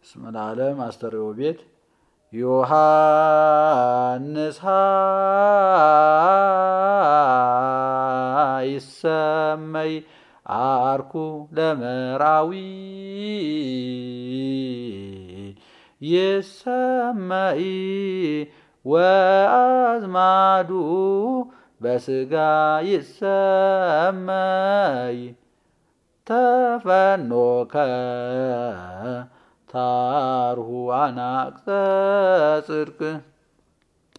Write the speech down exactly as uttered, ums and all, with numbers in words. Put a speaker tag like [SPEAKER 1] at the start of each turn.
[SPEAKER 1] እስመ ለዓለም አስተርእዮ ቤት ዮሐንስ ይሰመይ አርኩ ለመራዊ ይሰመይ ወአዝማዱ በስጋ ይሰመይ ተፈኖከ ታርሁ አናቅጸ ጽድቅ